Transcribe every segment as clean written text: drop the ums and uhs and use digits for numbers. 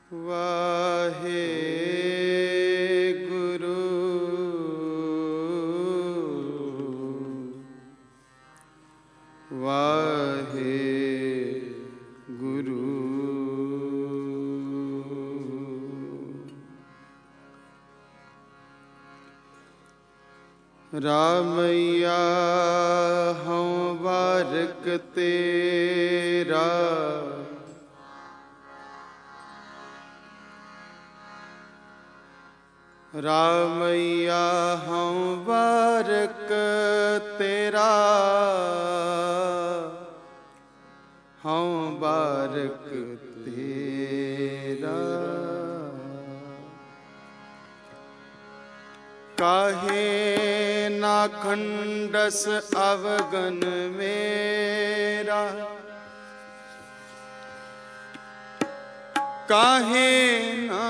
वाहे गुरु वाहे गुरु। रामैया हूँ बारक तेरा, रामैया हूँ बारक तेरा, हूँ बारक तेरा। काहे ना खंडस अवगन मेरा, काहे ना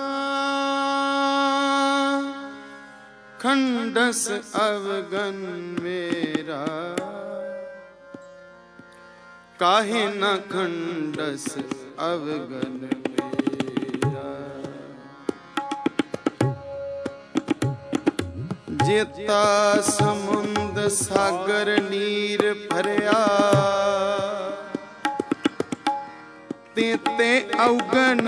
खंडस अवगन मेरा, काहे न खंडस अवगन मेरा। जेता समुंद सागर नीर भरया, तेते अवगन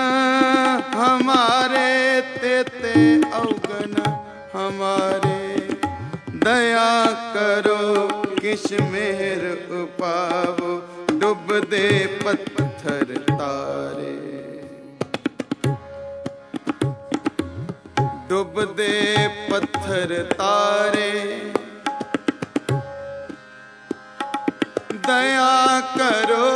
हमारे, तेते अवगन हमारे। दया करो किश मेहर उपावो, डुब दे पत्थर तारे, डुब दे पत्थर तारे। दया करो,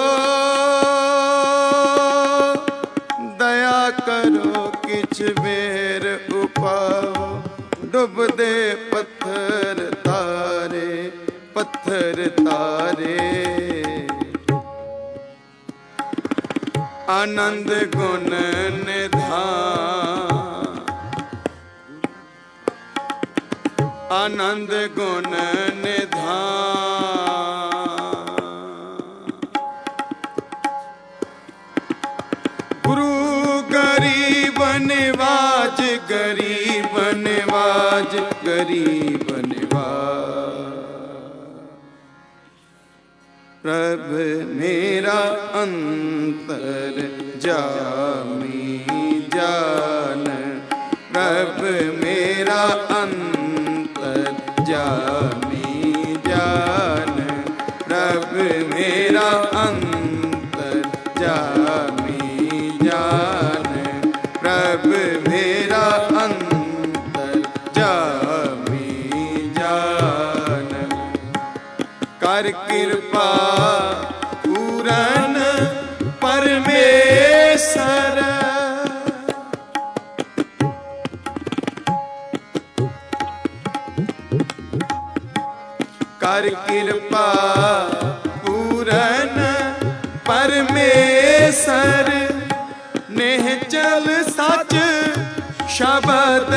दया करो किछ मेहर उपावो, डुब दे पत्थर तारे, पत्थर तारे। आनंद गुण निधान, आनंद गुण निधान। गुरु गरीब निवाज, गरीब निवाज, गरीब निवाज। प्रभु मेरा अंतर जामी जान, प्रभु मेरा अंतर जामी जान, प्रभु मेरा अंतर जामी जान, प्रभु मेरा अंतर जामी जान। कर कृपा पूरन परमेश्वर, कर कृपा पूरन परमेश्वर। निश्चल सच शब्द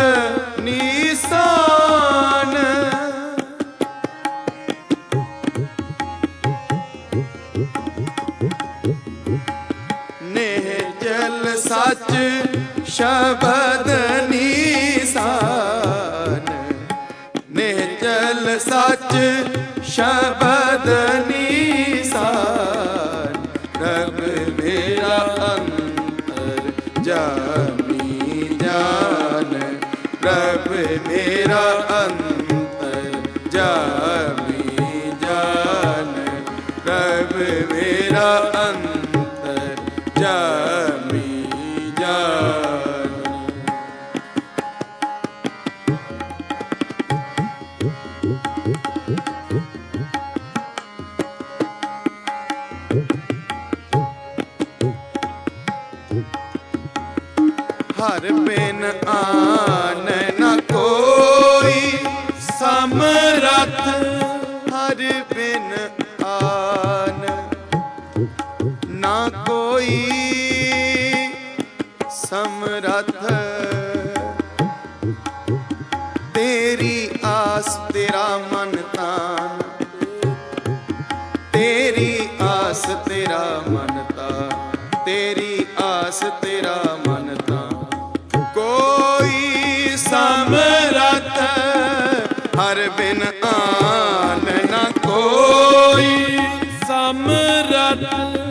निशान, निश्चल सच शब्द निशान, निश्चल सच शब्द निशान। प्रभु मेरा अंतर जामी जान, प्रभु मेरा अंतर जामी जान, प्रभु मेरा अंतर जामी जान। हर बिन आन न कोई समरथ, हर बिन आन न कोई समरथ। तेरी आस तेरा मन तान, तेरी आस तेरा मन तान, तेरी आस तेरा बिन आन न कोई समरथ।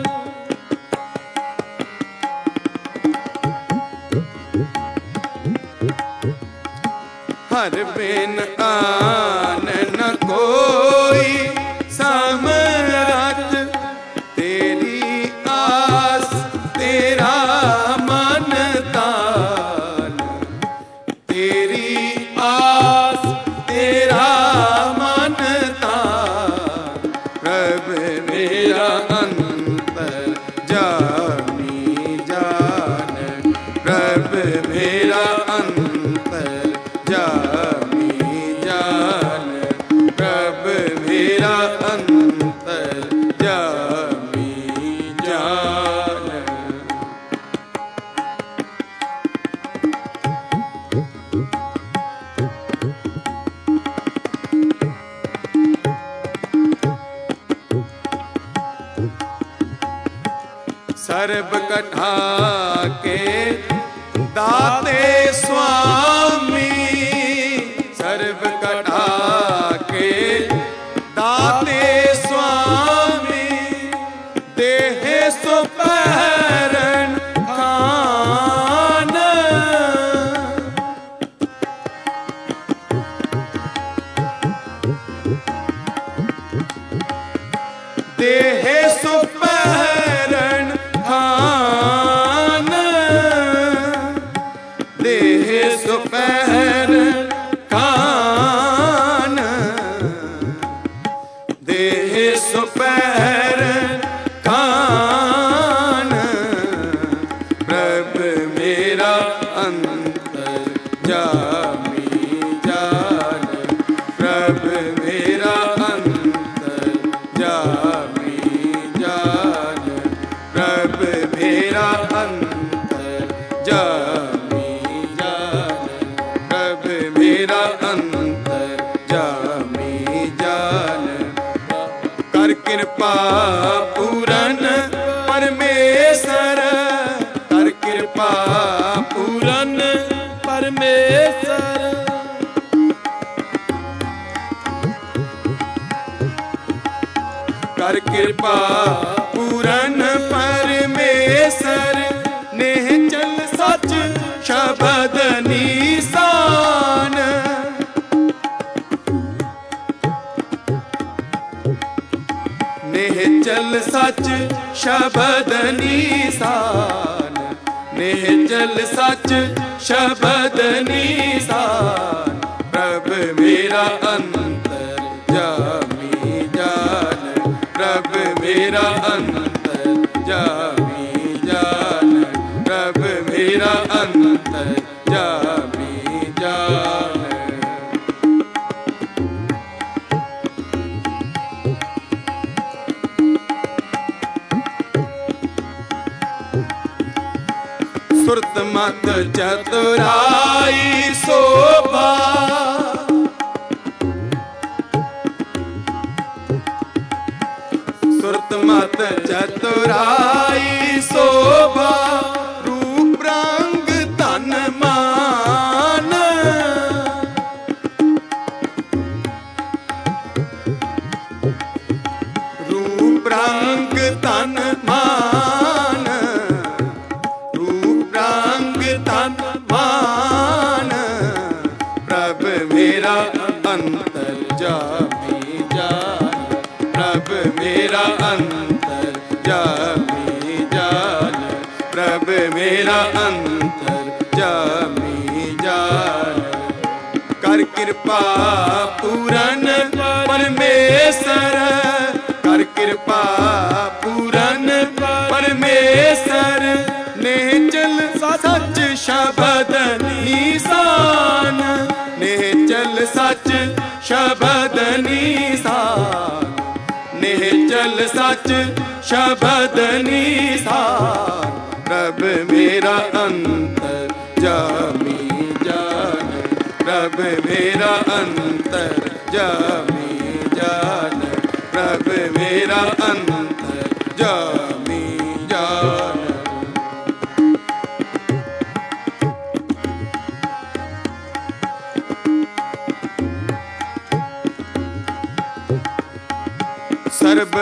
हर बिन आन न कोई समरथ। तेरी आस तेरा मन तान, तेरी आस तेरा मन तान। प्रभु मेरा अंतर जामी जान, प्रभु मेरा अंतर जामी जान, प्रभु मेरा अंतर जामी जान। सर्ब कथा के दाते स्वामी, सर्व कथा के दाते स्वामी। देह सुपहरन खान, देह सुपहरन खान, देह सुपहरन खान, देह सुपहरन खान। प्रभु मेरा अंतर जामी जान, प्रभु मेरा अंतर जामी जान, प्रभु मेरा अंतर जामी जान, प्रभु मेरा अंतर जामी जान। कर कृपा पूरन परमेश्वर, कर कृपा पूरन परमेश्वर। कर कृपा पूरन परमेश्वर। नेह चल सच शब्द निशान, नेह चल सच शब्द निशान, नेह चल सच शब्द निशान। प्रभु मेरा अंतर जामी जान, प्रभु मेरा अंतर जामी जान, प्रभु मेरा अंतर जामी जान। सुरत मत चतुराई शोभा, सुरत मत चतुराई शोभा। रूप रंग तन मान, रूप रंग तन मान, रूप रंग तन मान। प्रभु मेरा अंतर जामी जान, प्रभु मेरा अंतर जामी जान, प्रभु मेरा अंतर जामी जान। कर कृपा पूरन परमेश्वर, कर कृपा पूरन परमेश्वर। नेह चल सच शब्द निशान, नेह चल सच शब्द निशान, नेह चल सच शब्द निशान। प्रभु मेरा अंतर जामी जान, प्रभु मेरा अंतर जामी जान, प्रभु मेरा अंतर जामी जान।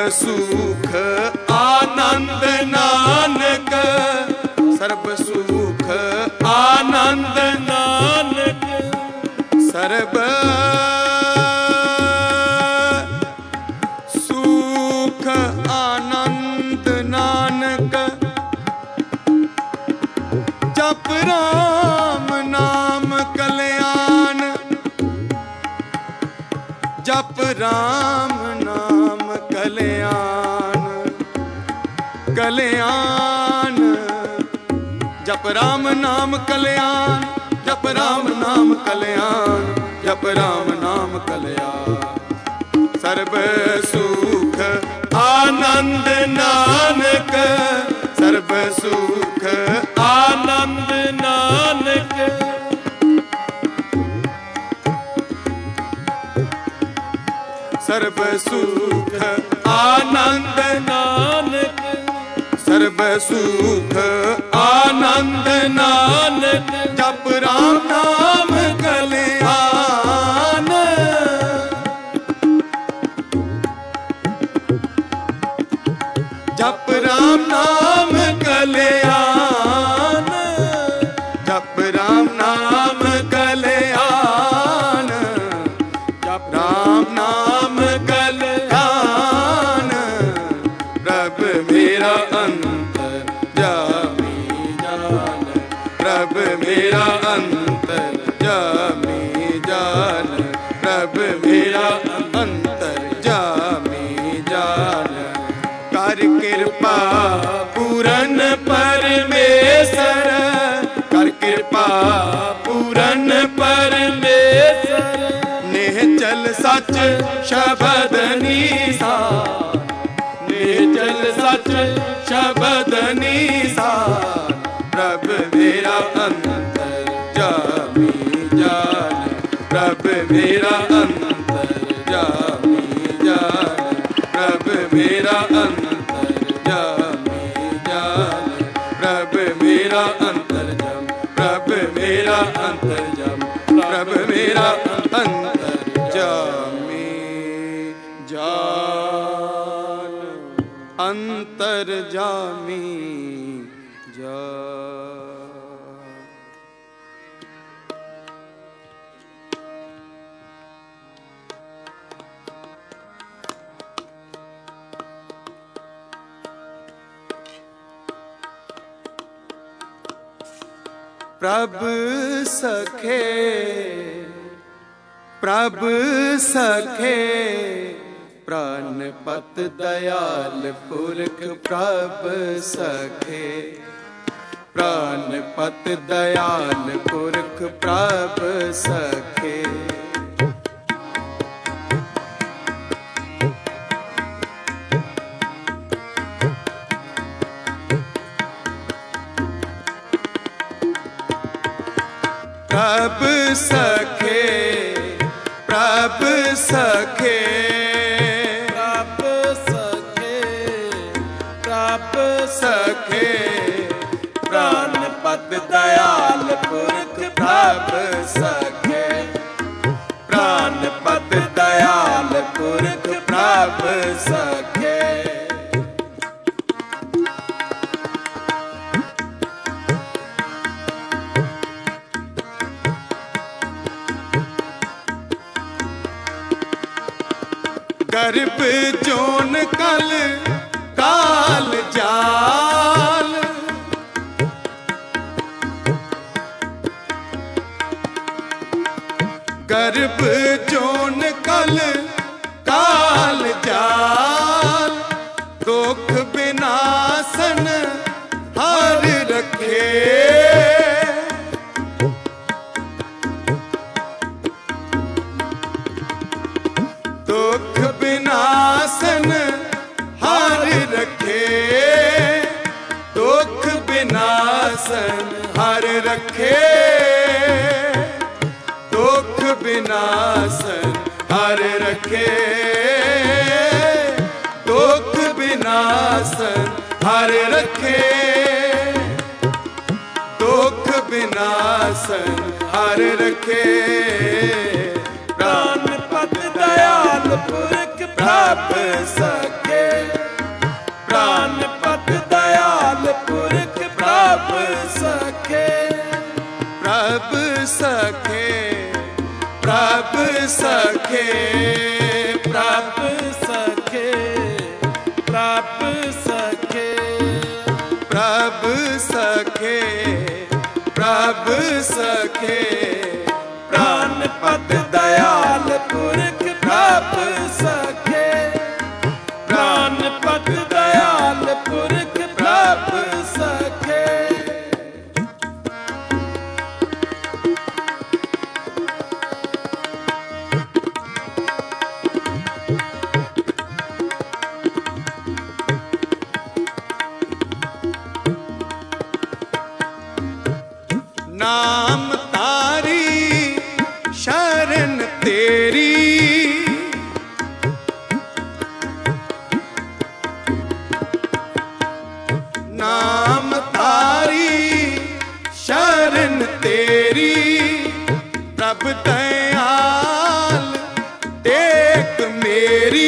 सुख आनंद नानक, सर्ब सुख आनंद नानक, सर्ब सुख आनंद नानक। जप राम नाम कल्याण, जप राम नाम कल्याण, कल्याण। जप राम नाम कल्याण, जप राम नाम कल्याण, जप राम नाम कल्याण। सर्ब सुख आनंद नानक, सर्ब सुख आनंद नानक, सर्ब सुख आनंद नानक, सर्ब सुख आनंद नानक। जप राम नाम कल्याण, जप राम नाम कल्याण, जप राम नाम कल्याण, जप राम नाम कल्याण। प्रभ मेरा अंतर जामी जान, प्रभ मेरा अंतर जामी जान, प्रभ मेरा अंतर जामी जान। कर कृपा पूरन परमेश्वर, कर कृपा पूरन परमेश्वर। निश्चल सच शबद निसार, निश्चल सच शबद निसार। प्रभ मेरा अंतर जामी जान, प्रभ मेरा अंतर जामी जान, प्रभ मेरा अंतर जामी जान, प्रभ मेरा अंतर जम, प्रभ मेरा अंतर जम, प्रभ मेरा अंतर जामी जान, अंतर जामी जान। प्रभ सखे, प्रभ सखे, प्राणपत दयाल पुरख। प्रभ सखे, प्राणपत दयाल पुरख। प्रभ सखे, प्रभ सखे, प्रभ सखे, प्रभ सखे, प्रभ सखे, प्राणपत दयाल पुरख। प्रभ सखे, प्राणपत दयाल पुरख। प्रभ सखे, गर्भ जोन कल काल जाल, गर्भ जोन कल काल जाल। दुख विनाशन हर रखे, दुख विनाशन हर रखे, दुख विनाशन हर रखे, दुख विनाशन हर रखे, दुख विनाशन हर रखे, दुख विनाशन हर रखे। प्राणपत दयाल पुरख। प्रभ सखे, सखे प्रभु सखे प्रभु सखे प्रभु सखे प्रभु सखे प्रभु सखे प्राणपत दयाल पुरख प्रभु सखे प्राणपत दयाल पुरख प्रभु सखे नाम तारी शरण तेरी नाम तारी शरण तेरी प्रभु दयाल टेक मेरी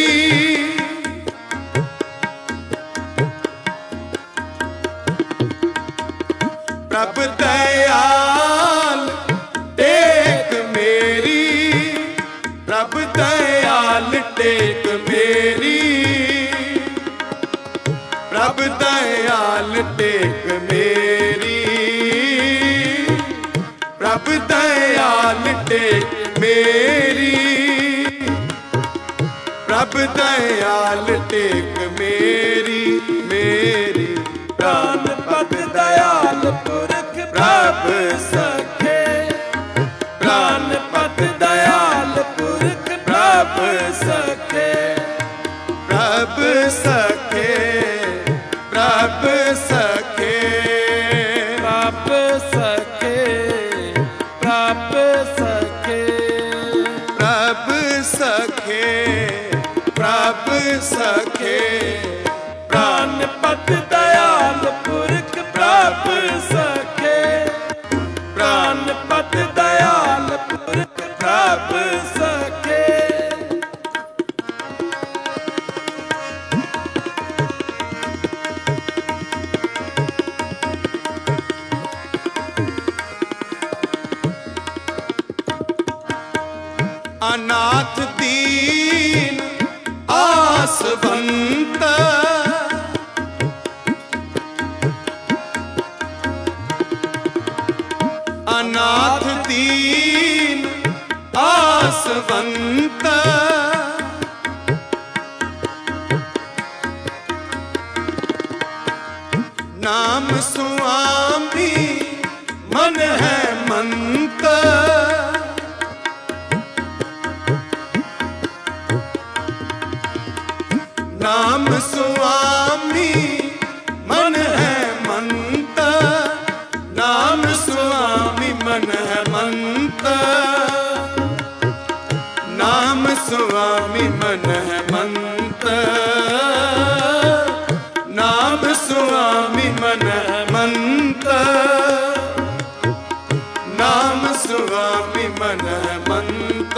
प्रभु दयाल टेक मेरी प्रभु दयाल टेक मेरी प्रभु दयाल टेक मेरी प्रभु दयाल टेक मेरी प्रभु दयाल टेक मेरी मेरी प्राणपत दयाल पुरख प्रभु सखे प्राणपत दयाल पुरख प्रभु सखे प्रभु सखे प्रभु सखे प्रभु सखे प्रभु सखे प्रभु सखे प्रभु सखे प्राणपत दयाल पुरख प्रभु सखे प्राणपत दयाल पुरख प्रभु सखे अनाथ दीन आसवंत अनाथ दीन आसवंत नाम स्वामी मन है मंत नाम स्वामी मन है मंत नाम स्वामी मन है मंत नाम स्वामी मन है मंत नाम स्वामी मन है मंत नाम स्वामी मन है मंत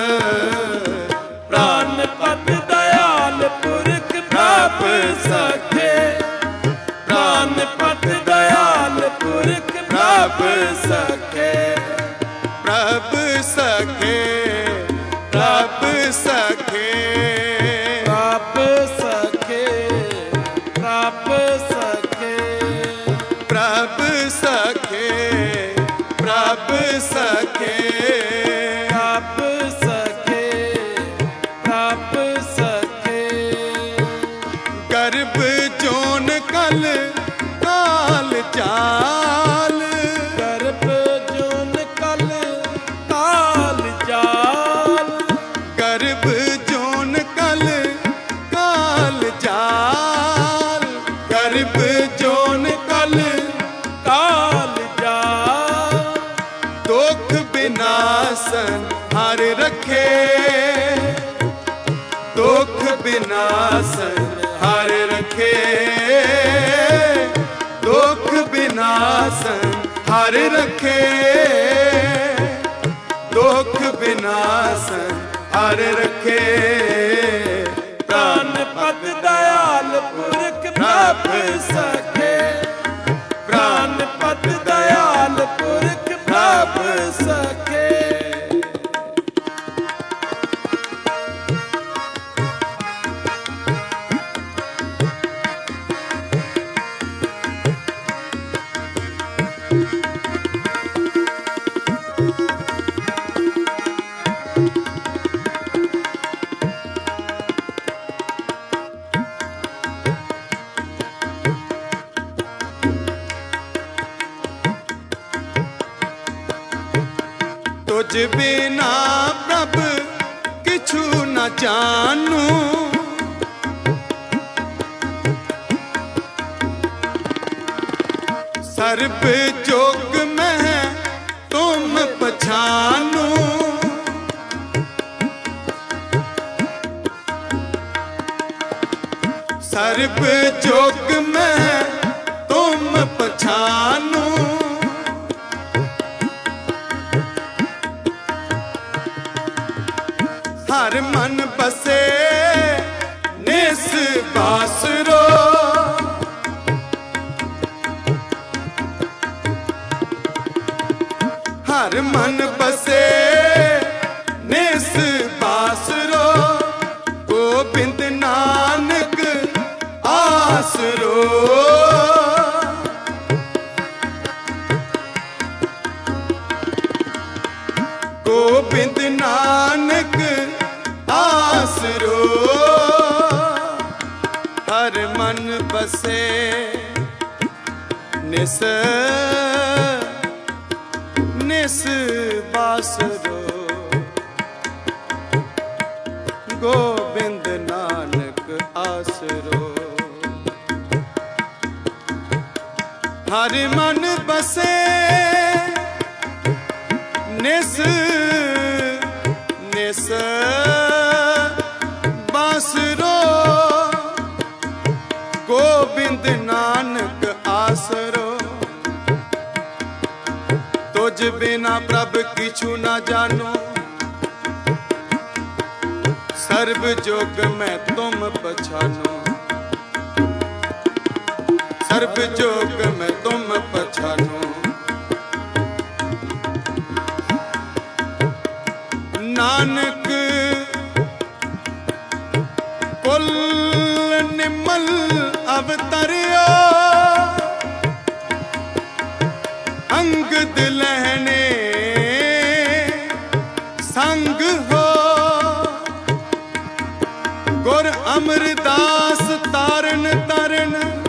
प्राणपत दयाल पुरख प्रभु सखे प्राणपत दयाल पुरख प्रभु सखे प्रभु सखे प्रभु सखे प्रभु सखे प्रभु सखे प्रभु सखे प्रभु सखे प्रभु सखे प्रभु सखे गर्भ जोन कल काल चाल गर्भ जोन कल काल जाल गर्भ जोन कल काल चाल गर्भ जोन कल काल जाल दुख विनाशन हर रखे दुख विनाशन हर रखे दुख विनाशन हर रखे दुख विनाशन हर रखे प्राणपत दयाल पुरख प्रभु सखे प्राणपत दयाल पुरख प्रभु सखे तुझ बिना प्रभ किछु न जानू। सर्ब जोग में तुम पछानू। सर्ब जोग में तुम पछानू। हर मन बसे निस बासरो। हर मन बसे निस बासरो। गोबिंद नानक आसरो। गोबिंद नानक आसरो। हर मन बसे निस निस बासरो। गोबिंद नानक आसरो। हर मन बसे निस निस बासरो। गोबिंद नानक आसरो। तुझ बिना प्रभ किछु न जानो। सर्ब जोग में तुम पछानो। सर्ब जोग में तुम पछानो। नानक कुल निमल अवतरियो। अंगद लहने संग हो। गुर अमरदास तारन तारन।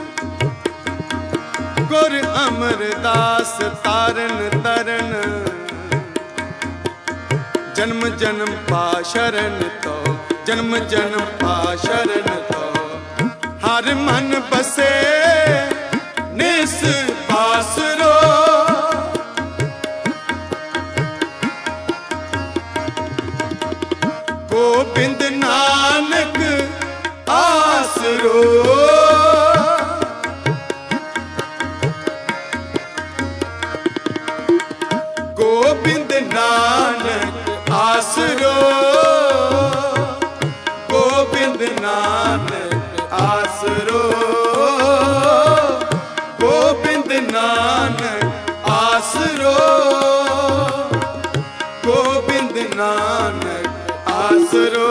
गुर अमरदास तारन तरन। जन्म जन्म पाशरण तो। जन्म जन्म पाशरण तो। हर मन बसे निस बासरो। गोबिंद नानक आसरो। गोबिंद नानक आसरो। गोबिंद नानक आसरो। गोबिंद नानक आसरो। गोबिंद नानक आसरो।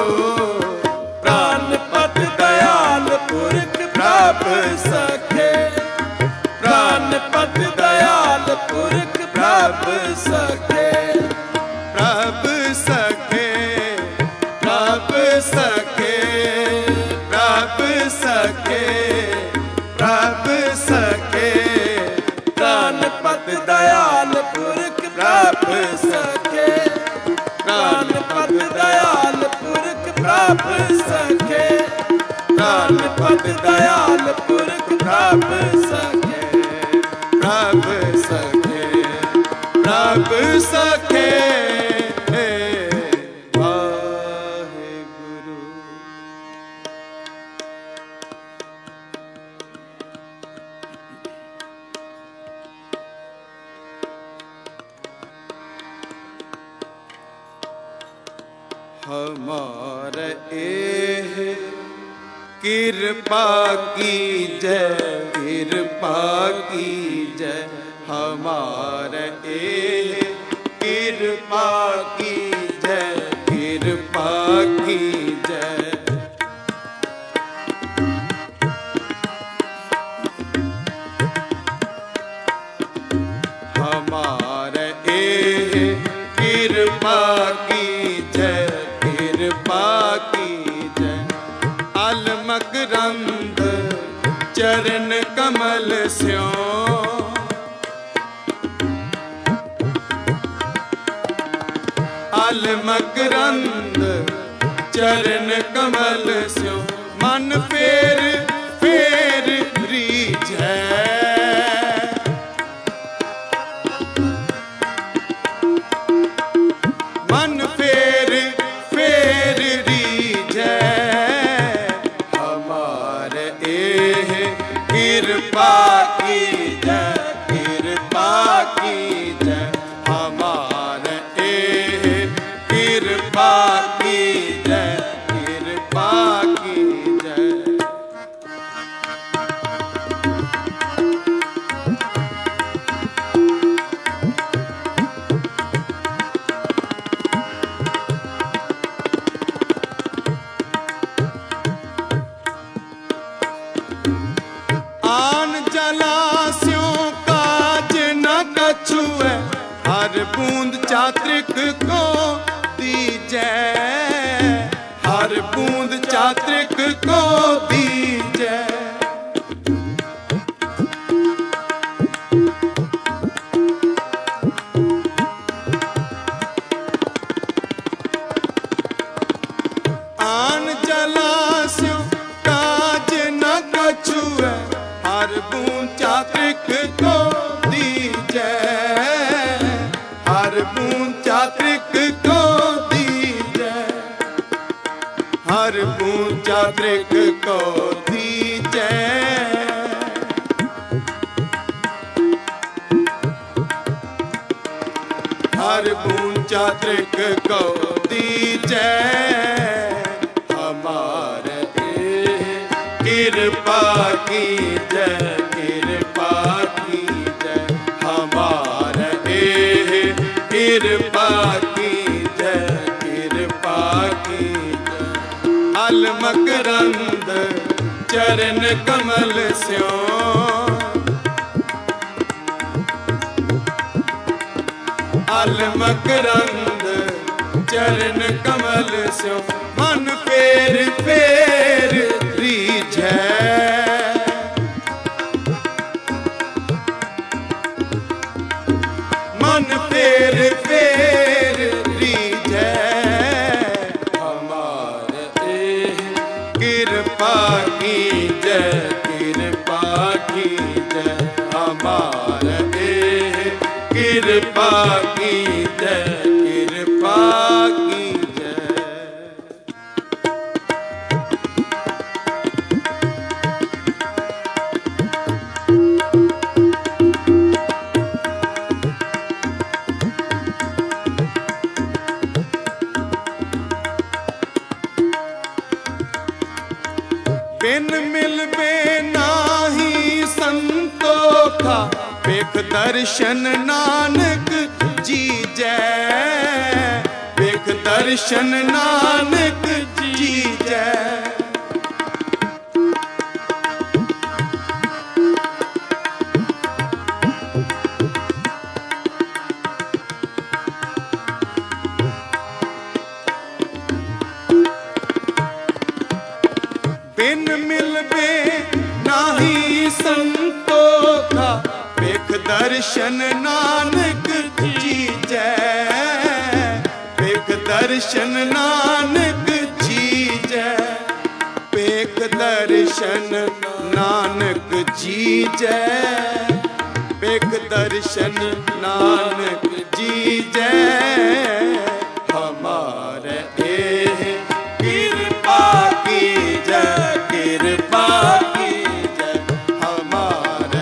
प्राणपत दयाल पुरख प्रभ सखे। प्राणपत दयाल पुरख प्रभ सखे। प्रभ सखे। प्रभ सखे। प्रभ सखे। प्रभ सखे। प्राणपत दयाल पुरख प्रभ सखे। प्राणपत दयाल पुरख प्रभ सखे। प्राणपत दयाल पुरख प्रभ सखे। प्रभ सखे। प्रभ सखे। हमारे एह कृपा की जय। कृपा की जय। हमारे एह कृपा की जय। कृपा की जय। हमारे एह कृपा की जय। कृपा की जय। अलमकरंद चरण कमल स्यों। मकरंद चरण कमल स्यो मन फेर फेर रीझै। मन फेर फेर रीझै हमारे एह कृपा कीजै कृपा कीजै हमारे एह कृपा कीजै कृपा कीजै। आन जलास्यों काज न कछु है हर बूंद चात्रिक को दीजै हर बूंद चात्रिक को दीजै। आन जलास्यों काज न कछु है हर बूंद चात्रिक को दीजै हर बूंद चात्रिक को दीजै हर बूंद चात्रिक को दीजै। हर बूंद चात्रिक को दीजै हमारे कृपा कीजै कृपा कीजै हमारे कृपा कीजै कृपा कीजै। अल मकरंद चरण कमल स्यो अल मकरंद चरण कमल स्यो मन फेर फेर रीझै। मन फेर फेर रीझै हमारे कृपा कीजै कृपा कीजै हमारे कृपा कीजै कृपा कीजै। बिन मिलबे नाही संतोखा पेख दर्शन नानक जीजै पेख दर्शन नानक जीजै। बिन मिलबे नाही संतोखा पेख दर्शन नानक जीजै पेख दर्शन नानक जीजै पेख दर्शन नानक जीजै पेख दर्शन नानक जीजै हमारे कृपा कीजै कृपा कीजै हमारे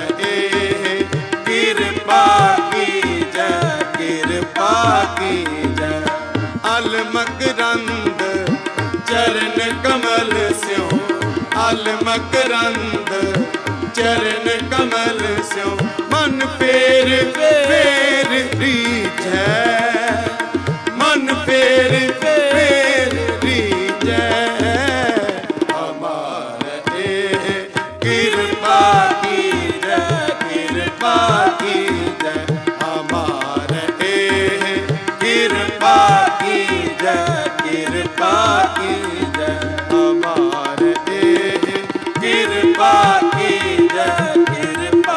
कृपा कीजै कृपा कीजै। अल मकरंद चरण कमल स्यो अल मकरंद चरण कमल स्यो मन फेर फेर रीझै मन फेर फेर रीझै हमारे कृपा कीजै कृपा कीजै हमारे कृपा कीजै कृपा कीजै हमारे कृपा कीजै कृपा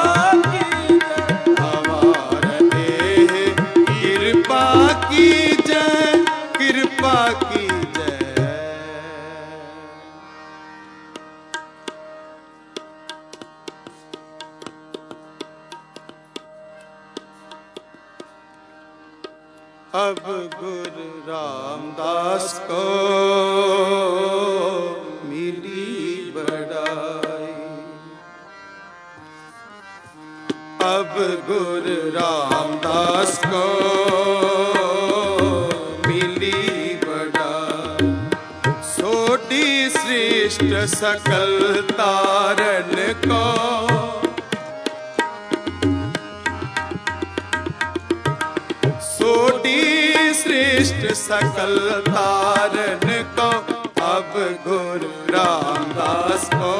अब गुरु रामदास को मिली बड़ाई। अब गुरु रामदास को मिली बड़ाई। सोडी सृष्ट सकल तारन को, सोडी सृष्ट सकल तारन को, अब गुरु रामदास को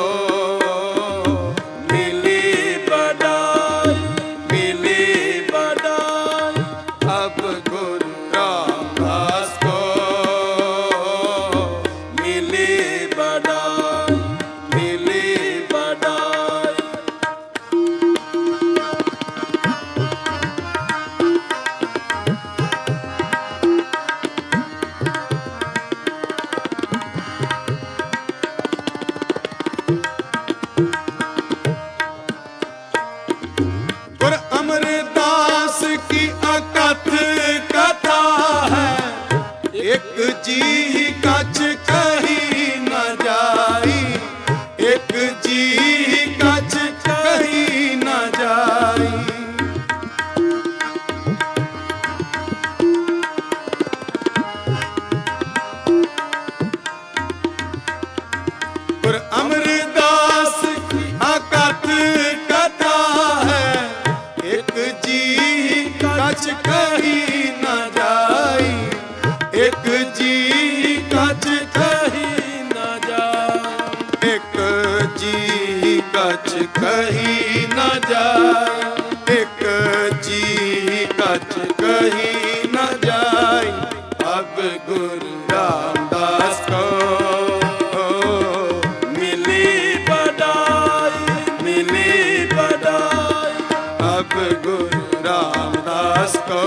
मिली बड़ाई, मिली बड़ाई। अब गुरु रामदास को मिली बड़ाई, मिली बड़ाई। गुरु अमरदास की अकथ कथा है, एक जी कछ कही न जाई, एक जी कछ कही न जाई। गुरु अमरदास की अकथ कथा है, एक जी कछ कही न जाई, एक जी कछ कही न जाई, एक जी कछ कही न जाई, एक जी कछ कही न जाई। अब गुरु रामदास को मिली बड़ाई, मिली बड़ाई। अब गुरु रामदास को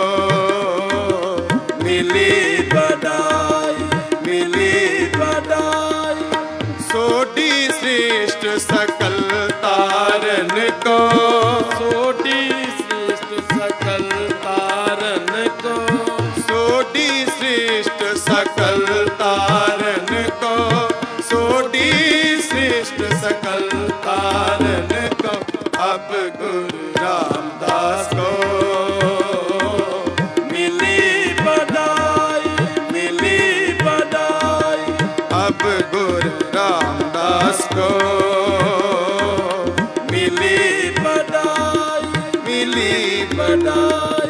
मिली बड़ाई, मिली बड़ाई। सोडी सृष्ट सकल तारन को, सोडी सृष्ट सकल तारन को, सोडी सृष्ट सकल तारन को, सोडी सृष्ट सकल तारन को। अब गुरु रामदास को मिली बड़ाई, मिली बड़ाई। अब गुरु रामदास को मिली बड़ाई, मिली बड़ाई।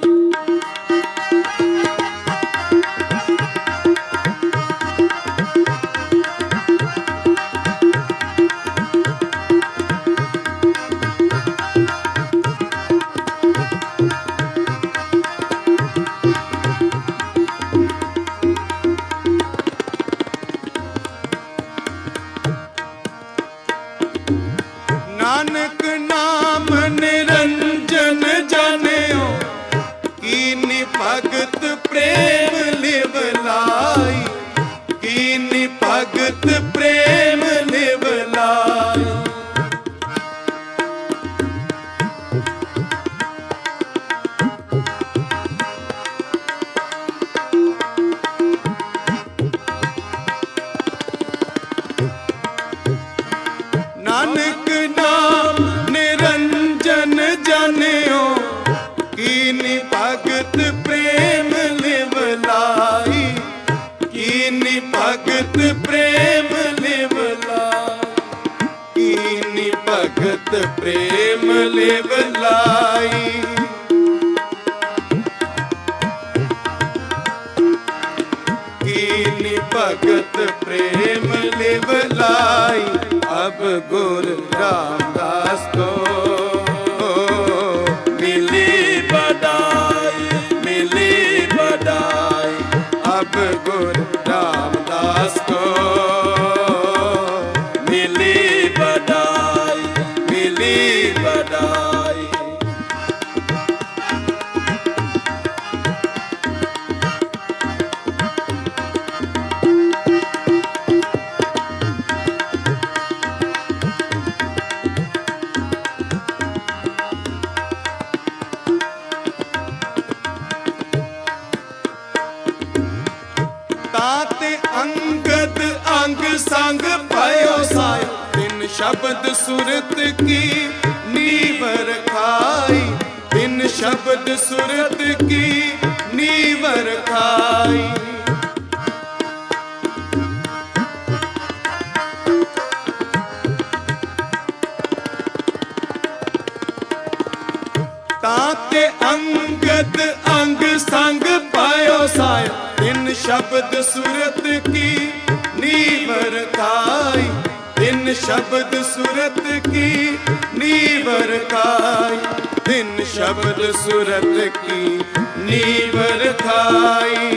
नानक नाम निरंजन जानियो, कीनी भगत प्रेम लिव लाई, कीनी भगत प्रेम लिव लाई। नानक नाम निरंजन जानियो, कीनी भगत प्रेम लिव लाई, कीनी भगत प्रेम लिव लाई, कीनी भगत प्रेम लिव लाई। कीनी भगत प्रेम लिव लाई। अब गुरु रामदास को मिली बड़ाई, मिली बड़ाई। अब गुरु रामदास को मिली बड़ाई, मिली बड़ाई। शब्द सुरत की नींव रखाई, इन शब्द सुरत की नींव रखाई। ताते अंगद अंग संग पायो साय, इन शब्द सुरत की नींव रखाई, इन शब्द सुरत की नींव रखाई, इन शब्द सुरत की नींव रखाई।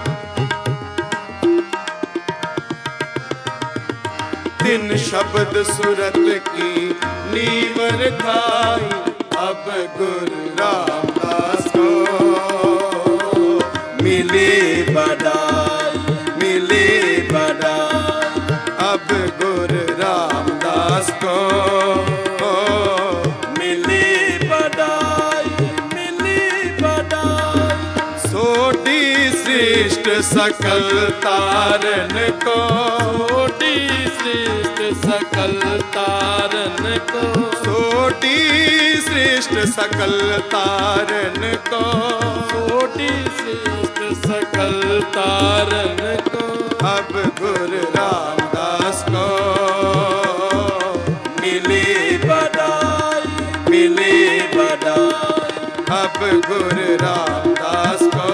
इन शब्द सुरत की नींव रखाई। अब गुरु रामदास को मिली बड़ाई, मिली बड़ाई। अब गुरु रामदास को मिली बड़ाई, मिली बड़ाई। सोटी श्रेष्ठ सकल तारन को, सोटी श्रेष्ठ सकल तारन को, सोटी श्रेष्ठ सकल तारन को, सोटी श्रेष्ठ सकल तारन को। अब गुरु रामदास को मिली बड़ाई, मिली बड़ाई। अब गुरु रामदास को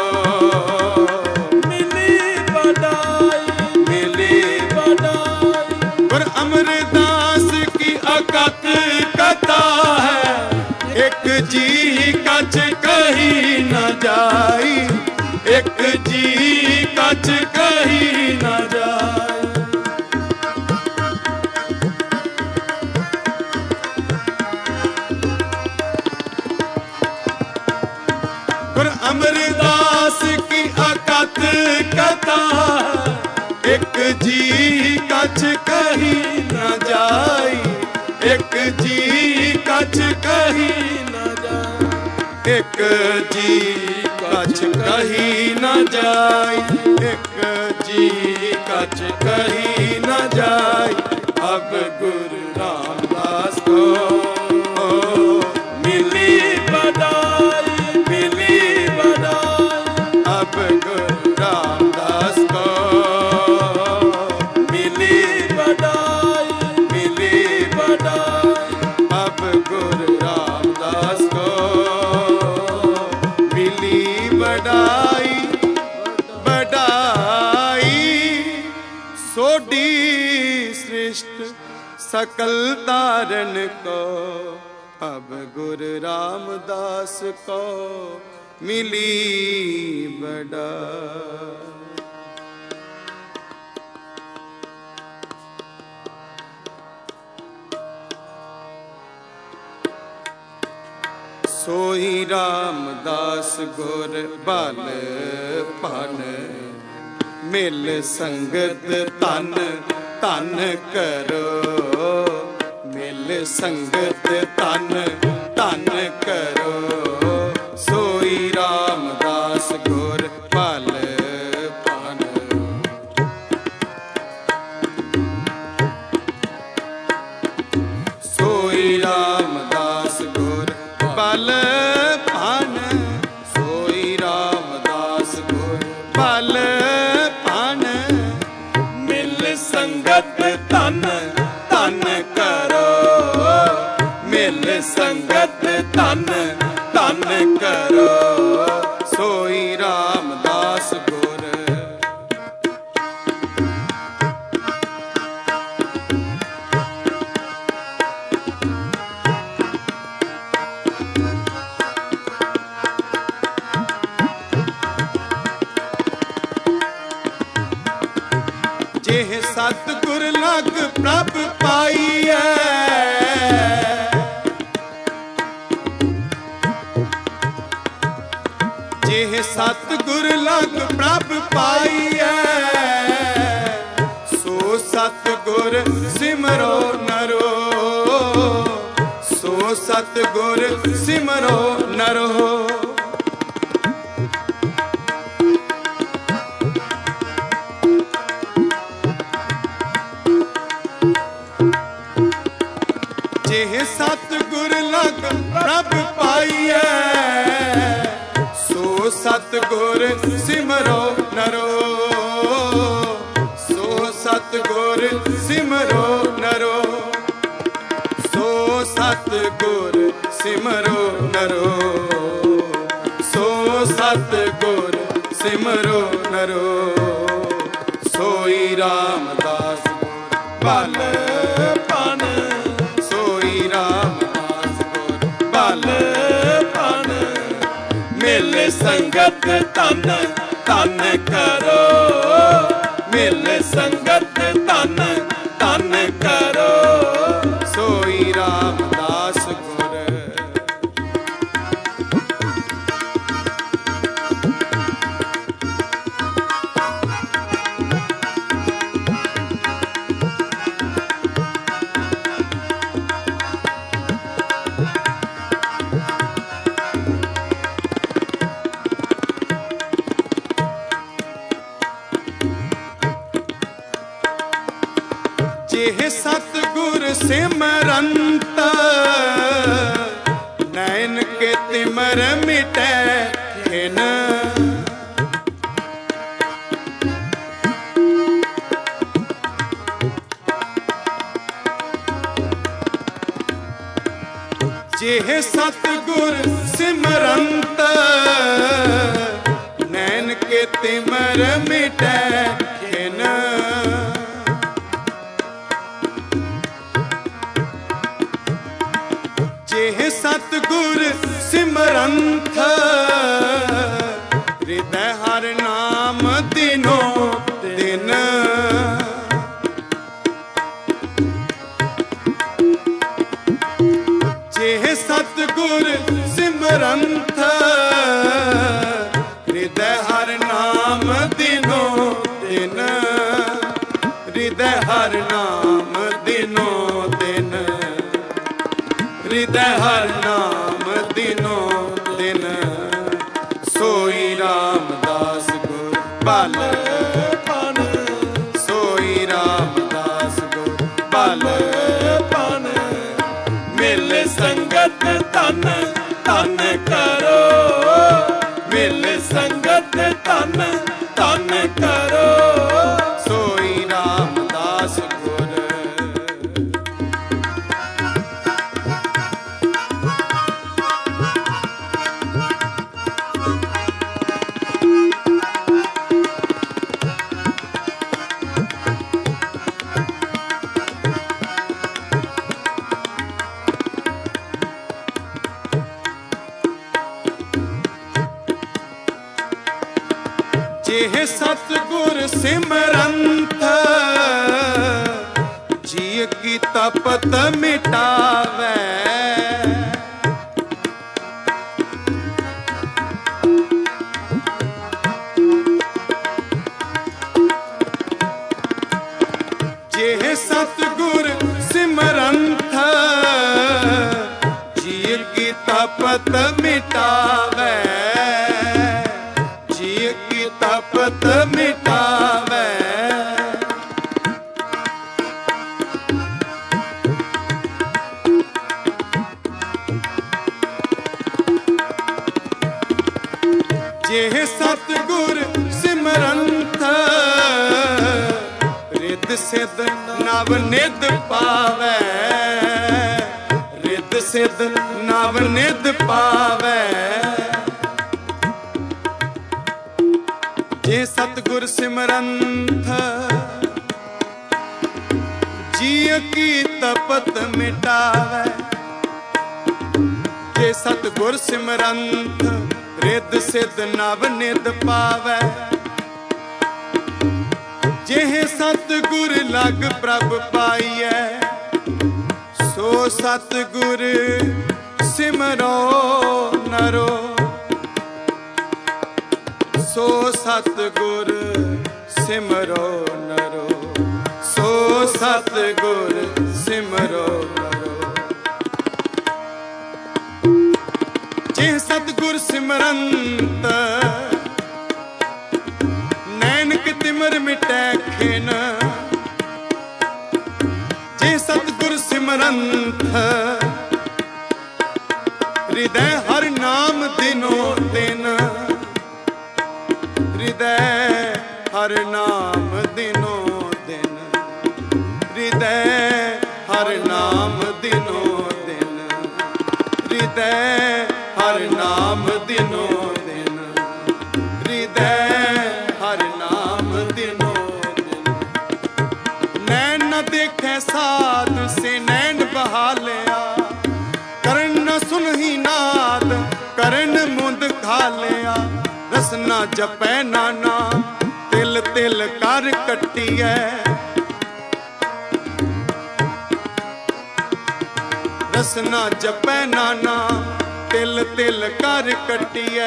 मिली बड़ाई, मिली बड़ाई। गुरु अमरदास की अकथ कथा है, एक जी कछ कही न जाई, एक जी कछ कही न जाई। गुरु अमरदास की अकथ कथा, एक जी कछ कही न जाई, एक जी कछ कही न जाई, एक जी कछ कही न जाई, एक जी कछ कही न जाई। अब गुरु रामदास को मिली बड़ाई, मिली बड़ाई। अब गुरु रामदास को मिली बड़ाई, मिली बड़ाई। अब गुरु रामदास को मिली बड़ाई, बड़ाई। सोडी श्रेष्ठ सकल तारन को, अब गुरु रामदास को मिली बड़ाई। सोई रामदास गुर बल पन, मिल संगत तन तन करो, मिल संगत तन तन करो। सोई रामदास गुर बल पन, सोई रामदास गुर बल पन, सोई रामदास गुर बल पन। मिल संगत तन तन करो, मिल संगत तन तन करो। सोई रामदास गुर जेह सतगुर लग प्रभ पाईऐ, जेह सतगुर लग प्रभ पाईऐ। सो सतगुर सिमरो नरो, सो सतगुर सिमरो नरो। ਜਿਹ ਸਤਿਗੁਰ ਲਗ ਪ੍ਰਭ ਪਾਈਐ ਸੋ ਸਤਿਗੁਰ ਸਿਮਰੋ ਨਰੋ ਸੋ ਸਤਿਗੁਰ ਸਿਮਰੋ ਨਰੋ ਸੋ ਸਤਿਗੁਰ ਸਿਮਰੋ ਨਰੋ ਸੋ ਸਤਿਗੁਰ ਸਿਮਰੋ ਨਰੋ ਸੋਈ ਰਾਮਦਾਸ ਭਲ ਪਨ ਸੋਈ ਰਾਮਦਾਸ ਗੁਰ ਭਲ ਪਨ ਮਿਲ ਸੰਗਤ ਤਨ ਤਨ ਕਰੋ ਮਿਲ ਸੰਗਤ ਤਨ ਤਨ ਕਰੋ ਸੋਈ ਰਾਮਦਾਸ ਗੁਰ ਜਿਹ ਸਤਿਗੁਰ ਸਿਮਰੰਤ ਨੈਣ ਕੇ ਤਿਮਰ ਮਿਟੈ ਖਿਨ ਜਿਹ ਸਤਿਗੁਰ ਸਿਮਰੰਤ ਨੈਣ ਕੇ ਤਿਮਰ ਮਿਟੈ ਖਿਨ ਜਿਹ ਸਤਿਗੁਰ ਸਿਮਰੰਤ ਹਿਰਦੈ ਹਰਿ ਨਾਮ ਦਿਨੋ ਦਿਨ ਜਿਹ ਸਤਿਗੁਰ ਸਿਮਰੰਤ ਹਿਰਦੈ ਹਰਿ ਨਾਮ ਦਿਨੋ ਦਿਨ ਹਿਰਦੈ ਹਰਿ ਨਾਮ ਦਿਨੋ ਦਿਨ ਹਿਰਦੈ ਹਰਿ ਨਾਮ ਦਿਨੋ ਦਿਨ ਸੋਈ ਰਾਮਦਾਸ ਗੁਰ ਭਲ ਪਨ ਸੋਈ ਰਾਮਦਾਸ ਗੁਰ ਭਲ ਪਨ ਮਿਲ ਸੰਗਤ ਤਨ ਤਨ ਕਰੋ ਮਿਲ ਸੰਗਤ ਤਨ ਤਨ ਕਰੋ ਸੋਈ ਰਾਮਦਾਸ ਗੁਰ ਜਿਹ ਸਤਿਗੁਰ ਸਿਮਰੰਤ ਜੀ ਕੀ ਤਪਤ ਮਿਟਾਵੈ ਜਿਹ ਸਤਿਗੁਰ ਸਿਮਰੰਤ ਜੀ ਕੀ ਤਪਤ ਮਿਟਾਵੈ ਤਪਤ ਮਿਟਾਵੈ ਜਿਹ ਸਤਿਗੁਰ ਸਿਮਰੰਤ ਰਿੱਧ ਸਿੱਧ ਨਵ ਨਿਧ ਪਾਵੈ ਰਿੱਧ ਸਿੱਧ ਨਵ ਨਿਧ ਪਾਵੈ ਜੇ ਸਤਿਗੁਰ ਸਿਮਰੰਤ ਜੀ ਕੀ ਤਪਤ ਮਿਟਾਵੈ ਜੇ ਸਤਿਗੁਰ ਸਿਮਰੰਤ ਰਿੱਧ ਸਿੱਧ ਨਵ ਨਿਧ ਪਾਵੈ ਜਿਹ ਸਤਿਗੁਰ ਲਗ ਪ੍ਰਭ ਪਾਈਐ ਸੋ ਸਤਿਗੁਰ ਸਿਮਰੋ ਨਰੋ ਸੋ ਸਤਿਗੁਰ ਸਿਮਰੋ ਨਰੋ ਸੋ ਸਤਿਗੁਰ ਸਿਮਰੋ ਨਰੋ ਜਿਹ ਸਤਿਗੁਰ ਸਿਮਰੰਤ ਨੈਣਕ ਤਿਮਰ ਮਿਟੈ ਖਿਨ ਜਿਹ ਸਤਿਗੁਰ ਸਿਮਰੰਤ हृदय हर नाम दिनो दिन, हृदय हर नाम दिनो दिन। नैन न देखे साध से नैन बहा लिया, करन न सुन ही नाद करन मुंद खा लिया। रसना जपै नाना तिल तिल कर कट्टिए, रसना जपै नाना तिल तिल कर कट्टिए।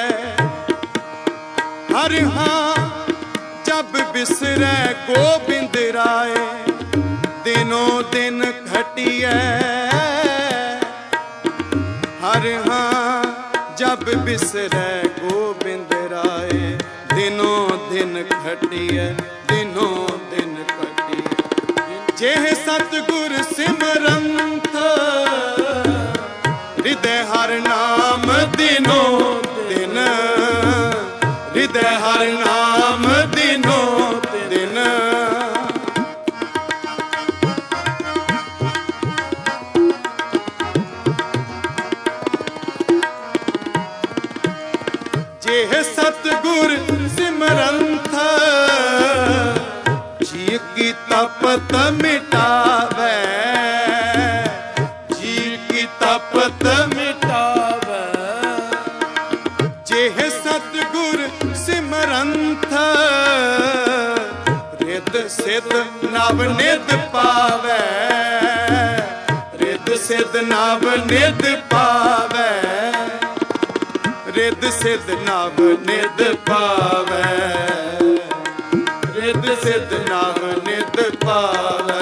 हर हाँ जब बिसरै गोबिंद राय, दिनों दिन घटिए। हर हाँ जब बिसरै गोबिंद राय, दिनों दिन घटिए, दिनों दिन घटिए। जेह सतगुर सिमरंत, हृदय हर नाम दिनों दिन, हृदय हर नाम दिनों दिन। जेह सतगुर सिमरंत, जी की तपत मिटावे, जी की तपत मिटावे। जेह सतगुर सिमरंत, रिद सिद्ध नव निध पावे, रिद सिद्ध नव निध पावे, रिद सिद्ध नव निध पावे, रिद सिद्ध नव निध पावे।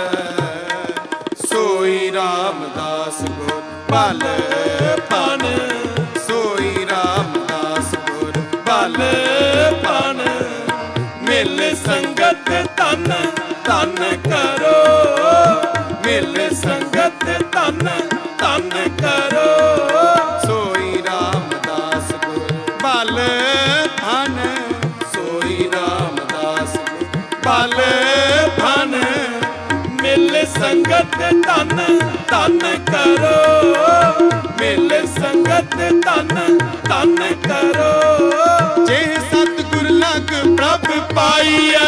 सोई रामदास गुर बल पन, सोई रामदास गुर बल पन। मिल संगत तन तन करो, मिल संगत तन तन करो। सोई रामदास गुर बल धन, सोई रामदास गुर बल धन। मिल संगत तन तन करो, मिल संगत तन तन करो। जे सतगुर लग प्रभ पाइए,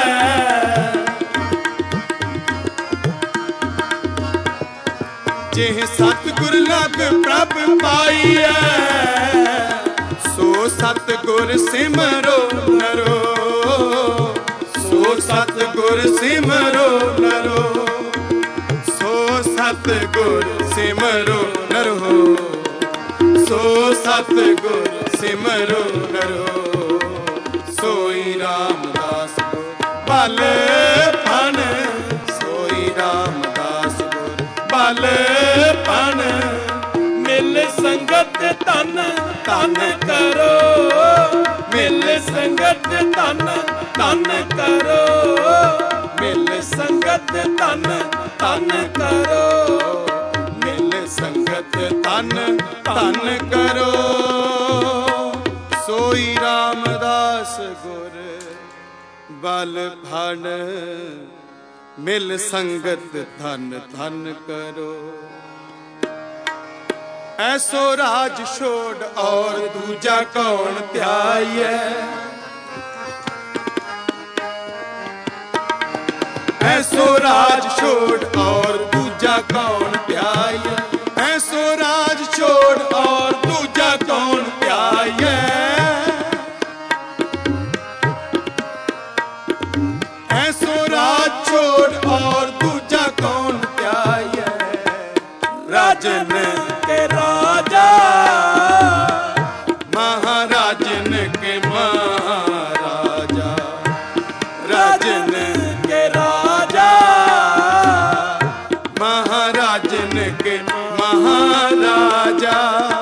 जे सतगुर लग प्रभ पाइए। सो सतगुर सिमरो नरो, सो सतगुर सिमरो नरो, सो सतगुर सिमरो नरो, सो सतगुर सिमरो नरो। सोई रामदास गुर बल फन, सोई रामदास गुर बल फन। मिल संगत तन तन करो, मिल संगत तन तन करो, मिल संगत तन तन करो, मिल संगत तन तन करो। सोई रामदास गुर बल फन, मिल संगत धन धन करो। ऐसो राज छोड़ और दूजा कौन ध्याये, ऐसो राज छोड़ और दूजा कौन ध्याये। ऐसो राज छोड़ और दूजा कौन ध्याये। ऐसो राज छोड़ और दूजा कौन ध्याये। राजन के राजा, महाराजन के महाराजा, राजन के राजा, महाराजन के महाराजा।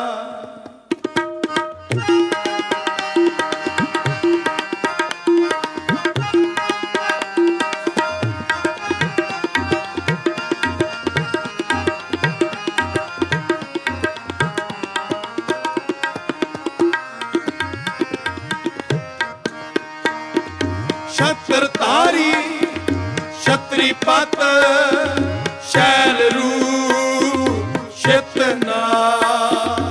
छत्रधारी छत्रीपत शैल रूप शितना,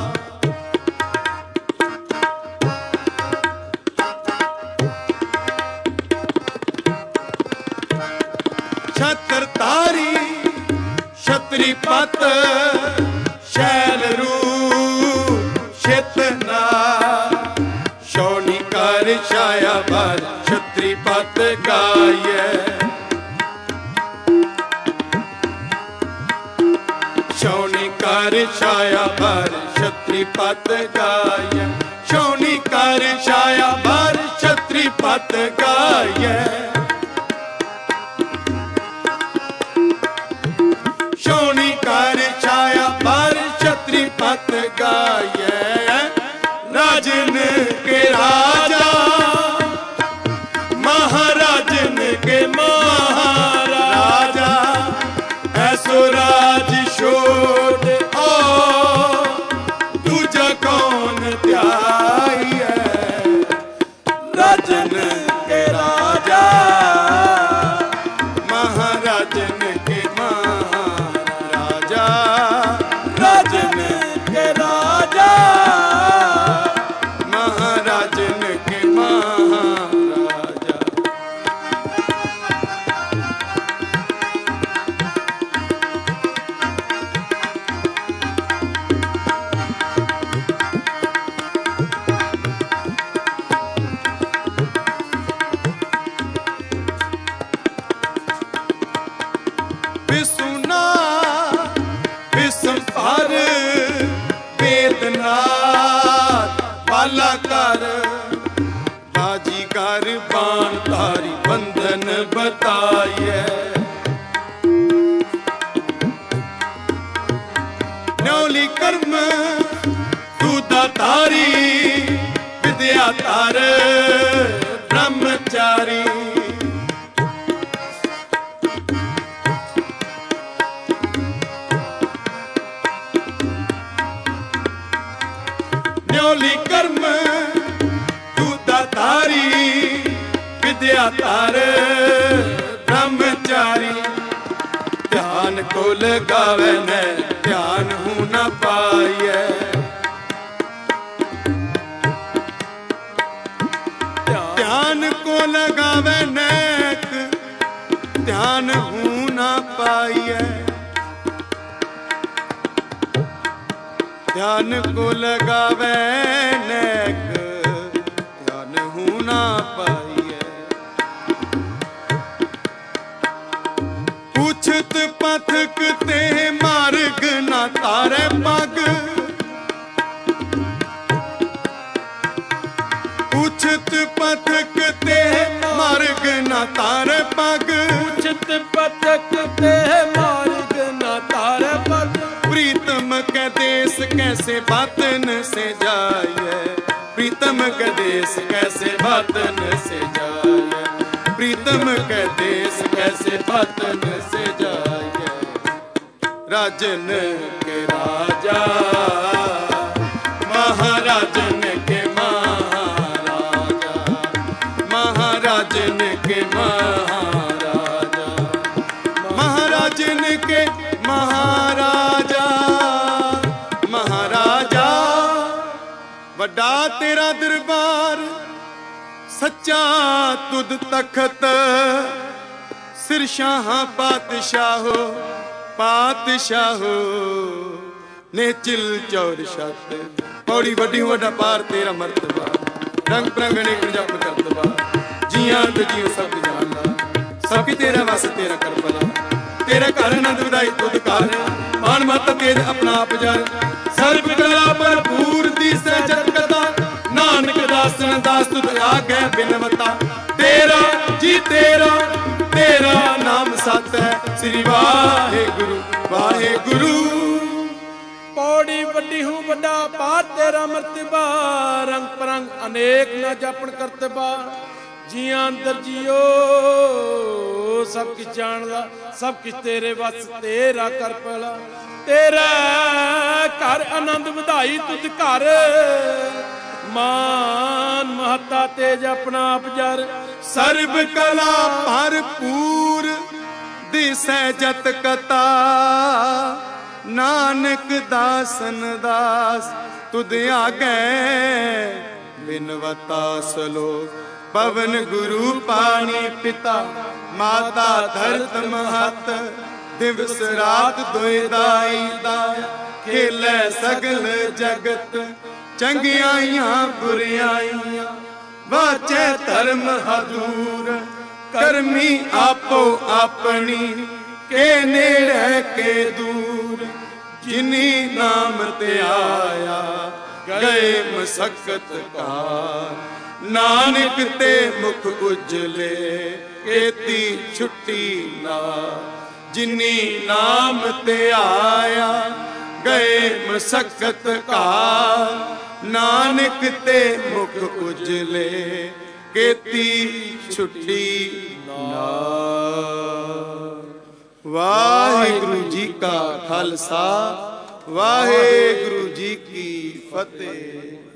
शैल रूप शेतना शौनी कर छाया भर छत्री पत गाये शौनी कर छाया भर छत्री पत गाये शौनी कर छाया भर छत्री पत गाये शौनी कर छाया भर छत्री पत गाये राजन के राजा महाराजन के महाराजा ऐसो राज छोड़ ओ दूजा कौन त्याई है राजन के राजा महाराजन के महाराजा राजन के राजा महाराजन के महाराजा विसुना विसंपार वेदनाथ वाला कर बाजीगर बाण तारी बंधन बताइए न्योली कर्म दूधा तारी विद्या तार ब्रह्मचारी न्योली कर्म दूधा तारी विद्या तार ब्रह्मचारी ध्यान को लगावे न ध्यान हूं न पाइए ध्यान को लगावे नैक ध्यान हूं न पाइए ध्यान को लगावे नैक ध्यान हूं ना पाइए पूछत पथक ते मार्ग ना तारे पग पूछत पथक ते मार्ग ना तारे पग पूछत पथक ते मार्ग ना तारे पग प्रीतम के देश कैसे बातन से जाए प्रीतम के देश कैसे बातन से जाए प्रीतम के देश कैसे बातन से जाए राजन के राजा महाराजन के महाराजा महाराजन के महाराजा महाराजन के महाराजा महाराजा वड्डा तेरा दरबार सच्चा तुद तखत सिर शाह पातशाहो पातशाहो ने चिल चौर छत पौड़ी वड्डी वड्डा पार तेरा मर्तबा रंग बिरंग अनेक जप करतबा जियां ते जियो सब जानदा सबकी तेरा वास तेरा कर भला तेरा घर आनंद विदाई तुद कार मान मत तेज अपना आप जर सर्व कला भरपूर दी सहजत कथा नानक दासन दास तुद आगे बिनवता तेरा जी तेरा तेरा नाम सत है श्री वाहेगुरु वाहेगुरु पौड़ी वड्डी हूँ वड्डा पार तेरा मर्तबा रंग परंग अनेक न जापन करतबा जियां अंदर जियो सब किछ जानदा सब किछ तेरे वस तेरा कर भला तेरा घर आनंद ਵਧਾਈ तुझ घर मान महता तेज अपना आप जर सर्व कला भरपूर दिसै जत कथा नानक दासन दास तुद आगे बिनवता सलोक पवन गुरु पानी पिता माता धरत महत ਦਿਵਸ ਰਾਤ ਦੁਇ ਦਾਈ ਖੇਲੇ ਸਗਲ ਜਗਤ ਚੰਗਿਆਈਆਂ ਬੁਰਿਆਈਆਂ ਵਾਚੈ ਧਰਮ ਹਦੂਰ ਕਰਮੀ ਆਪੋ ਆਪਣੀ ਕੇ ਨੇੜੇ ਕੇ ਦੂਰ ਜਿਨੀ ਨਾਮ ਤੇ ਆਇਆ ਗਏ ਮਸਕਤ ਕਾਰ ਨਾਨਕ ਤੇ ਮੁਖ ਉਜਲੇ ਕੀਤੀ ਛੁੱਟੀ ਨਾ ਜਿਨੀ ਨਾਮ ਤੇ ਆਇਆ ਗਏ ਮਸਕਤ ਕਾਰ ਨਾਨਕ ਤੇ ਮੁਖ ਉਜਲੇ ਕੀਤੀ ਛੁੱਟੀ ਨਾ। ਵਾਹਿਗੁਰੂ ਜੀ ਕਾ ਖਾਲਸਾ ਵਾਹਿਗੁਰੂ ਜੀ ਕੀ ਫਤਿਹ।